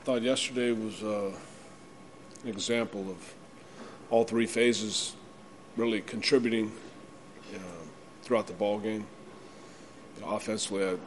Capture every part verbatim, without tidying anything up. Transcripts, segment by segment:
thought yesterday was uh, an example of all three phases really contributing uh, throughout the ball game. You know, offensively, I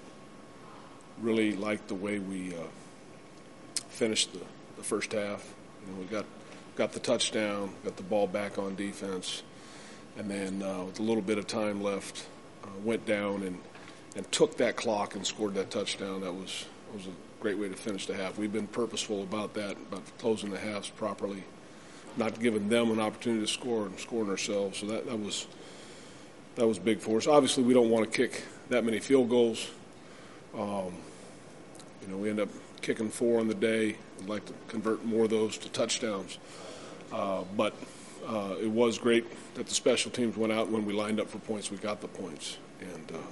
really liked the way we uh, finished the, the first half. You know, we got got the touchdown, got the ball back on defense, and then uh, with a little bit of time left, uh, went down and, and took that clock and scored that touchdown. That was was a great way to finish the half. We've been purposeful about that, about closing the halves properly, not giving them an opportunity to score and scoring ourselves. So that, that was that was big for us. Obviously, we don't want to kick that many field goals. Um, you know, we end up kicking four on the day. We'd like to convert more of those to touchdowns. Uh, but uh, it was great that the special teams went out. When we lined up for points, we got the points. And uh,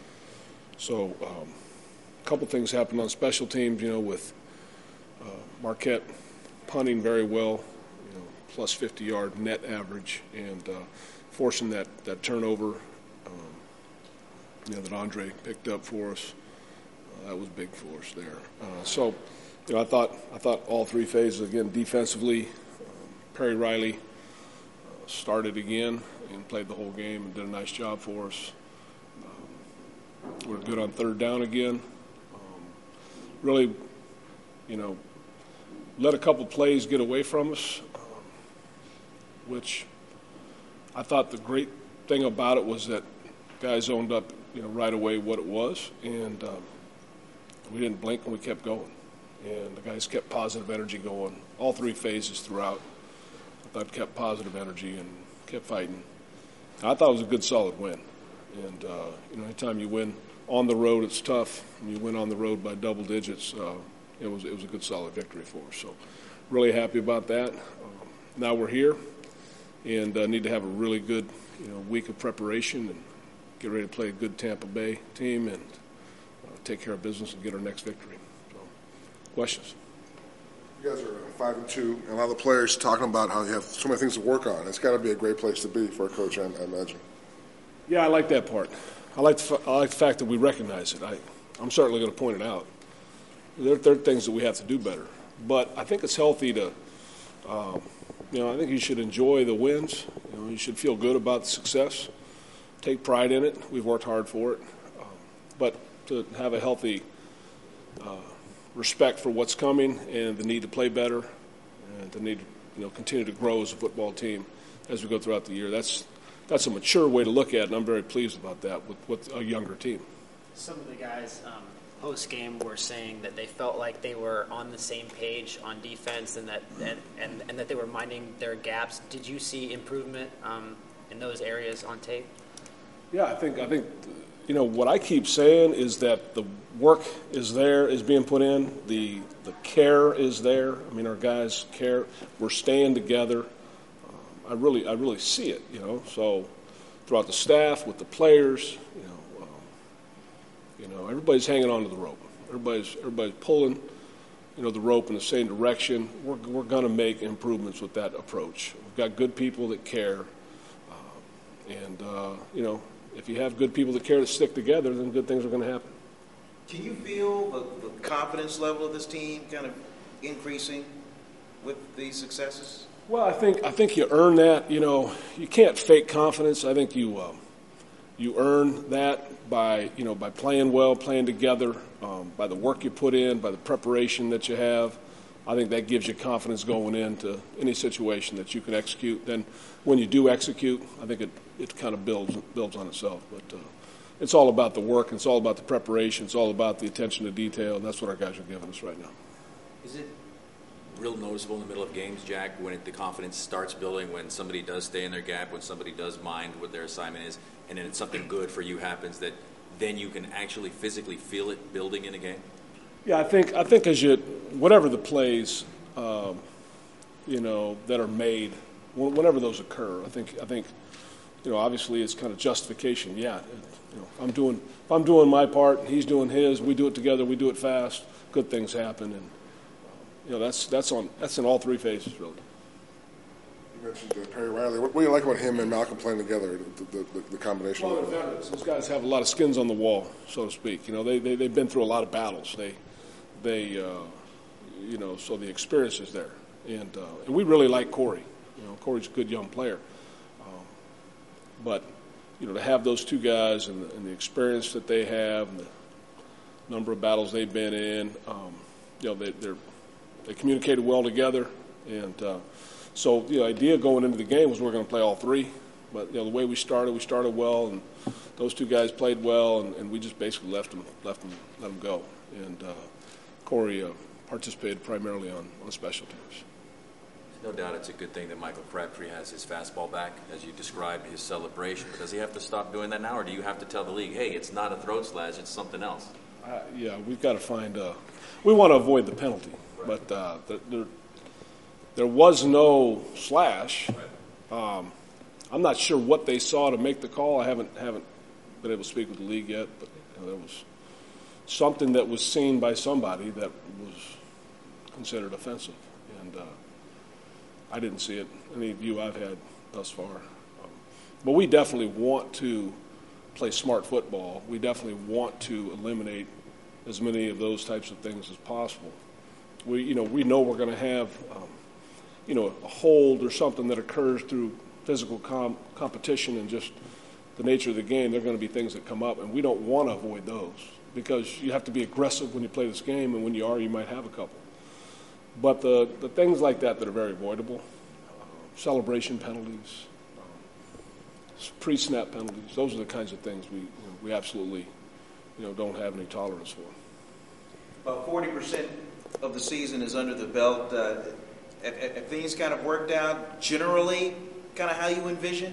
so um, a couple things happened on special teams, you know, with uh, Marquette punting very well, you know, plus fifty-yard net average, and uh, forcing that, that turnover, um, you know, that Andre picked up for us. Uh, that was big for us there. Uh, so, you know, I thought I thought all three phases, again, defensively, um, Perry Riley uh, started again and played the whole game and did a nice job for us. Um, we were good on third down again. Um, really, you know, let a couple plays get away from us, um, which I thought the great thing about it was that guys owned up, you know, right away what it was, and um, we didn't blink and we kept going. And the guys kept positive energy going all three phases throughout. I thought kept positive energy and kept fighting. I thought it was a good, solid win. And, uh, you know, anytime you win on the road, it's tough. When you win on the road by double digits, uh, it was it was a good, solid victory for us. So really happy about that. Um, now we're here and uh, need to have a really good, you know, week of preparation and get ready to play a good Tampa Bay team and uh, take care of business and get our next victory. So, questions? You guys are five and two, and a lot of the players talking about how you have so many things to work on. It's got to be a great place to be for a coach, I, I imagine. Yeah, I like that part. I like the, I like the fact that we recognize it. I, I'm certainly going to point it out. There, there are things that we have to do better, but I think it's healthy to, um, you know, I think you should enjoy the wins. You know, you should feel good about the success, take pride in it. We've worked hard for it, um, but to have a healthy uh, respect for what's coming and the need to play better and the need to, you know, continue to grow as a football team as we go throughout the year. That's that's a mature way to look at it, and I'm very pleased about that with, with a younger team. Some of the guys um, post-game were saying that they felt like they were on the same page on defense and that and, and, and that they were minding their gaps. Did you see improvement um, in those areas on tape? Yeah, I think I think you know what I keep saying is that the work is there, is being put in. The the care is there. I mean, our guys care. We're staying together. Um, I really I really see it. You know, so throughout the staff, with the players, you know, um, you know, everybody's hanging on to the rope. Everybody's everybody's pulling, you know, the rope in the same direction. We're we're going to make improvements with that approach. We've got good people that care, uh, and uh, you know. If you have good people that care to stick together, then good things are going to happen. Can you feel the, the confidence level of this team kind of increasing with these successes? Well, I think I think you earn that. You know, you can't fake confidence. I think you um, you earn that by you know by playing well, playing together, um, by the work you put in, by the preparation that you have. I think that gives you confidence going into any situation that you can execute. Then when you do execute, I think it, it kind of builds builds on itself. But uh, it's all about the work. It's all about the preparation. It's all about the attention to detail. And that's what our guys are giving us right now. Is it real noticeable in the middle of games, Jack, when it, the confidence starts building, when somebody does stay in their gap, when somebody does mind what their assignment is, and then it's something good for you happens, that then you can actually physically feel it building in a game? Yeah, I think I think as you, whatever the plays, um, you know, that are made, whenever those occur, I think I think, you know, obviously it's kind of justification. Yeah, you know, if I'm doing if I'm doing my part, he's doing his. We do it together. We do it fast. Good things happen, and you know that's that's on that's in all three phases really. You mentioned uh, Perry Riley. What, what do you like about him and Malcolm playing together? The, the, the, the combination. Well, they're veterans. Those guys have a lot of skins on the wall, so to speak. You know, they, they they've been through a lot of battles. They. They, uh, you know, so the experience is there. And, uh, and we really like Corey. You know, Corey's a good young player. Um, but, you know, to have those two guys and the, and the experience that they have and the number of battles they've been in, um, you know, they, they're, they communicated well together. And uh, so the idea going into the game was we're going to play all three. But, you know, the way we started, we started well, and those two guys played well, and, and we just basically left them, left them, let them go. And uh, Corey uh, participated primarily on, on special teams. No doubt it's a good thing that Michael Crabtree has his fastball back, as you described his celebration. But does he have to stop doing that now, or do you have to tell the league, hey, it's not a throat slash, it's something else? Uh, yeah, we've got to find uh, – we want to avoid the penalty. Right. But uh, the, there, there was no slash. Right. Um, I'm not sure what they saw to make the call. I haven't haven't been able to speak with the league yet, but you know, there was something that was seen by somebody that was considered offensive. And uh, I didn't see it, any view I've had thus far. Um, but we definitely want to play smart football. We definitely want to eliminate as many of those types of things as possible. We, you know, we know we're going to have, um, you know, a hold or something that occurs through physical com- competition and just the nature of the game. There are going to be things that come up, and we don't want to avoid those because you have to be aggressive when you play this game, and when you are, you might have a couple. But the, the things like that that are very avoidable, uh, celebration penalties, um, pre-snap penalties, those are the kinds of things we you know, we absolutely you know don't have any tolerance for. About forty percent of the season is under the belt. Uh, have, have things kind of worked out generally, kind of how you envisioned?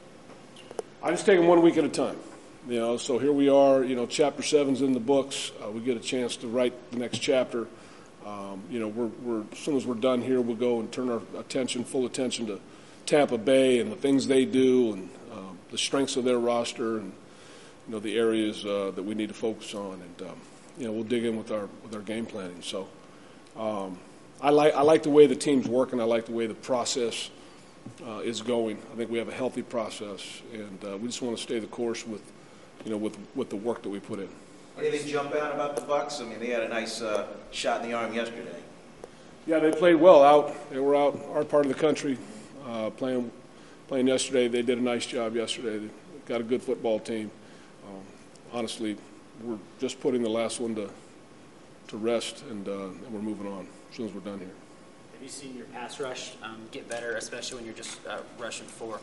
I just take them one week at a time. You know, so here we are. You know, chapter seven's in the books. Uh, we get a chance to write the next chapter. Um, you know, we're, we're as soon as we're done here, we'll go and turn our attention, full attention to Tampa Bay and the things they do and um, the strengths of their roster and you know the areas uh, that we need to focus on. And um, you know, we'll dig in with our with our game planning. So um, I like I like the way the team's working. I like the way the process uh, is going. I think we have a healthy process, and uh, we just want to stay the course with you know with with the work that we put in. Anything jump out about the Bucs? I mean, they had a nice uh, shot in the arm yesterday. Yeah, they played well out. They were out our part of the country uh, playing playing yesterday. They did a nice job yesterday. They got a good football team. Um, honestly, we're just putting the last one to to rest, and, uh, and we're moving on as soon as we're done here. Have you seen your pass rush um, get better, especially when you're just uh, rushing four?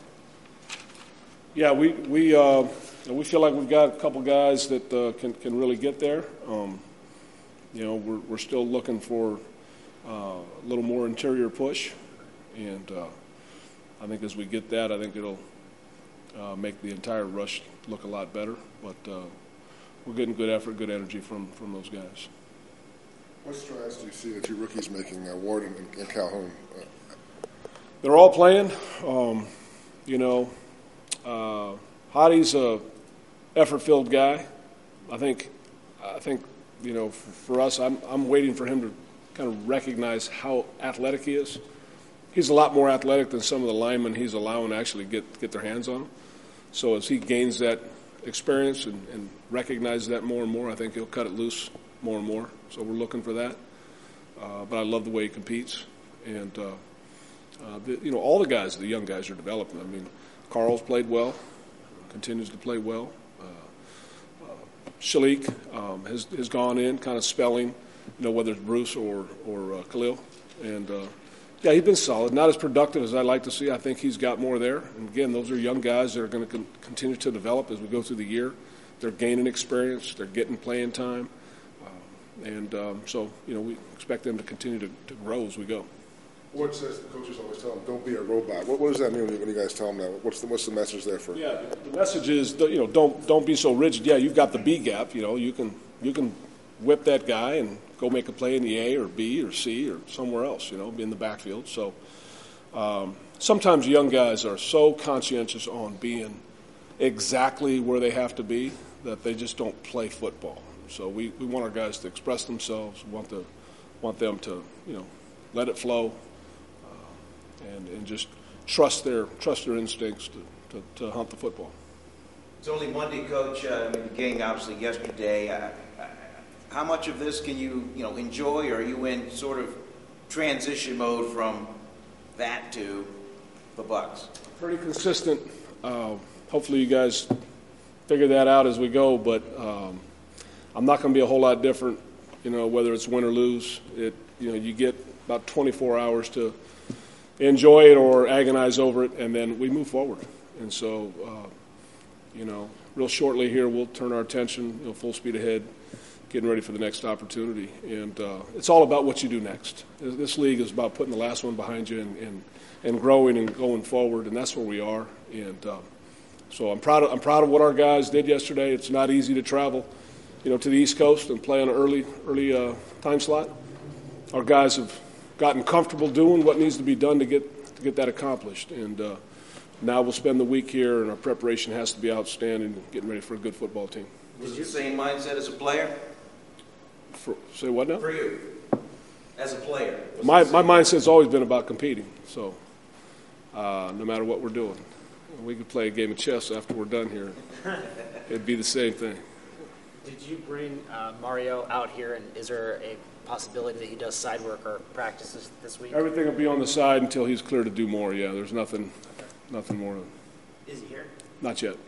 Yeah, we we uh, we feel like we've got a couple guys that uh, can can really get there. Um, you know, we're we're still looking for uh, a little more interior push, and uh, I think as we get that, I think it'll uh, make the entire rush look a lot better. But uh, we're getting good effort, good energy from from those guys. What strides do you see the two rookies making, uh, Ward and, and Calhoun? Uh, They're all playing. Um, you know. Uh, Hottie's a effort-filled guy. I think, I think, you know, for, for us, I'm I'm waiting for him to kind of recognize how athletic he is. He's a lot more athletic than some of the linemen he's allowing to actually get get their hands on him. So as he gains that experience and, and recognizes that more and more, I think he'll cut it loose more and more. So we're looking for that. Uh, but I love the way he competes, and uh, uh, the, you know, all the guys, the young guys, are developing. I mean. Carl's played well, continues to play well. Uh, uh, Shalik um, has has gone in, kind of spelling, you know, whether it's Bruce or or uh, Khalil, and uh, yeah, he's been solid. Not as productive as I'd like to see. I think he's got more there. And again, those are young guys that are going to con- continue to develop as we go through the year. They're gaining experience. They're getting playing time, uh, and um, so you know we expect them to continue to, to grow as we go. Ward says the coaches always tell them, "Don't be a robot." What, what does that mean when you guys tell them that? What's the what's the message there for? Yeah, the message is you know don't don't be so rigid. Yeah, you've got the B gap. You know you can you can whip that guy and go make a play in the A or B or C or somewhere else. You know, be in the backfield. So um, sometimes young guys are so conscientious on being exactly where they have to be that they just don't play football. So we, we want our guys to express themselves. We want the want them to you know let it flow. And, and just trust their trust their instincts to, to, to hunt the football. It's only Monday, Coach. Uh, I mean, the game obviously yesterday. Uh, how much of this can you, you know, enjoy, or are you in sort of transition mode from that to the Bucks? Pretty consistent. Uh, hopefully you guys figure that out as we go, but um, I'm not going to be a whole lot different, you know, whether it's win or lose. It, you know, you get about twenty-four hours to enjoy it or agonize over it, and then we move forward. And so, uh, you know, real shortly here, we'll turn our attention, you know, full speed ahead, getting ready for the next opportunity. And uh, it's all about what you do next. This league is about putting the last one behind you and, and, and growing and going forward, and that's where we are. And uh, so I'm proud of, I'm proud of what our guys did yesterday. It's not easy to travel, you know, to the East Coast and play on an early, early uh, time slot. Our guys have gotten comfortable doing what needs to be done to get to get that accomplished. And uh, now we'll spend the week here, and our preparation has to be outstanding, getting ready for a good football team. Was it the same mindset as a player? For, say what now? For you, as a player? My my mindset's always been about competing. So uh, no matter what we're doing, we could play a game of chess after we're done here. It'd be the same thing. Did you bring uh, Mario out here, and is there a possibility that he does side work or practices this week? Everything will be on the side until he's clear to do more. Yeah, there's nothing, nothing more. Is he here? Not yet.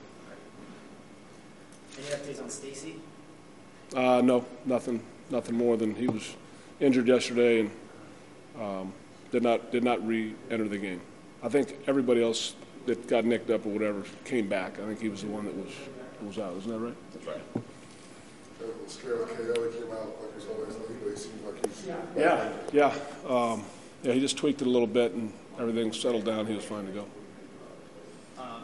Any updates on Stacy? Uh, no, nothing, nothing more than he was injured yesterday and um, did not did not re-enter the game. I think everybody else that got nicked up or whatever came back. I think he was the one that was was out. Isn't that right? That's right. The scale of K O, he came out like he's always late, but he seemed like he's Yeah, yeah, um, yeah. He just tweaked it a little bit, and everything settled down. He was fine to go. Um,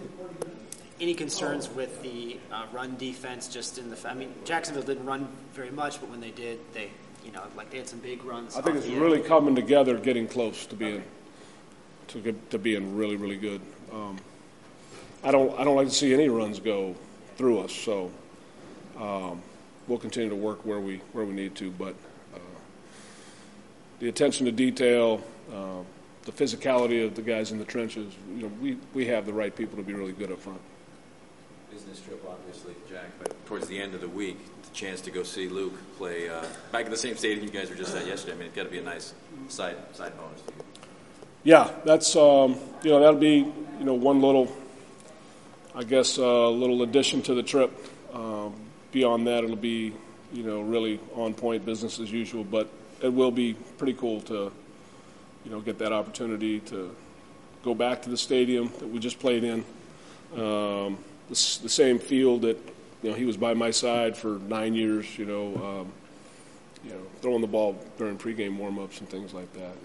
any concerns with the uh, run defense? Just in the, I mean, Jacksonville didn't run very much, but when they did, they, you know, like they had some big runs. I think off it's the end. really coming together, getting close to being to get, to being really, really good. Um, I don't I don't like to see any runs go through us, so um, we'll continue to work where we where we need to. But uh, the attention to detail, uh, the physicality of the guys in the trenches, you know, we, we have the right people to be really good up front. Business trip, obviously, Jack, but towards the end of the week, the chance to go see Luke play uh, back in the same stadium you guys were just at yesterday. I mean, it's got to be a nice side side bonus. Yeah, that's um, you know that'll be you know one little, I guess, uh, little addition to the trip. Um, beyond that, it'll be you know really on point, business as usual. But it will be pretty cool to you know get that opportunity to go back to the stadium that we just played in, um, the, the same field that you know he was by my side for nine years. You know, um, you know throwing the ball during pregame warmups and things like that.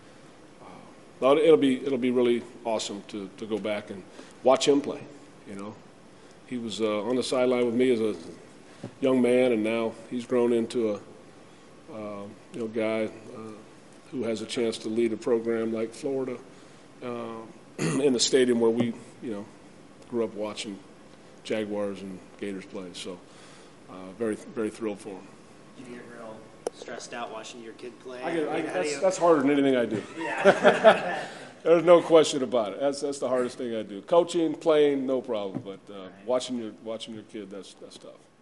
But it'll be it'll be really awesome to, to go back and watch him play. You know, he was uh, on the sideline with me as a young man, and now he's grown into a uh, you know guy uh, who has a chance to lead a program like Florida uh, in the stadium where we you know grew up watching Jaguars and Gators play. So uh, very very thrilled for him. You get real stressed out watching your kid play. I get, I, mean, how do that's, you- that's harder than anything I do. yeah. There's no question about it. That's that's the hardest thing I do. Coaching, playing, no problem. But uh, watching your watching your kid, that's that's tough.